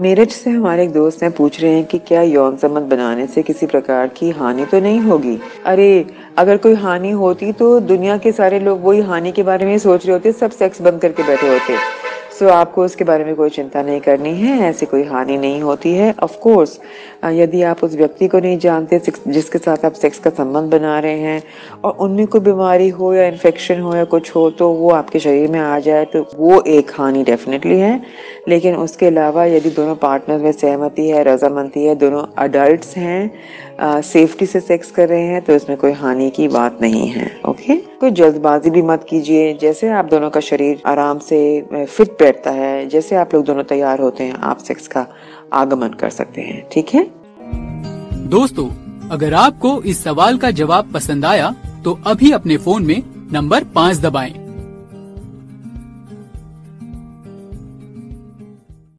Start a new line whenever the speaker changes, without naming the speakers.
मेरठ से हमारे एक दोस्त हैं, पूछ रहे हैं कि क्या यौन संबंध बनाने से किसी प्रकार की हानि तो नहीं होगी। अरे, अगर कोई हानि होती तो दुनिया के सारे लोग वही हानि के बारे में सोच रहे होते, सब सेक्स बंद करके बैठे होते। सो आपको उसके बारे में कोई चिंता नहीं करनी है, ऐसी कोई हानि नहीं होती है। ऑफ कोर्स यदि आप उस व्यक्ति को नहीं जानते जिसके साथ आप सेक्स का संबंध बना रहे हैं और उनमें कोई बीमारी हो या इन्फेक्शन हो या कुछ हो तो वो आपके शरीर में आ जाए तो वो एक हानि डेफिनेटली है। लेकिन उसके अलावा यदि दोनों पार्टनर में सहमति है, रजामंदी है, दोनों अडल्ट्स हैं, सेफ्टी से सेक्स कर रहे हैं, तो इसमें कोई हानि की बात नहीं है। ओके, कोई जल्दबाजी भी मत कीजिए। जैसे आप दोनों का शरीर आराम से फिट बैठता है, जैसे आप लोग दोनों तैयार होते हैं, आप सेक्स का आगमन कर सकते हैं। ठीक है
दोस्तों, अगर आपको इस सवाल का जवाब पसंद आया तो अभी अपने फोन में नंबर 5 दबाएं।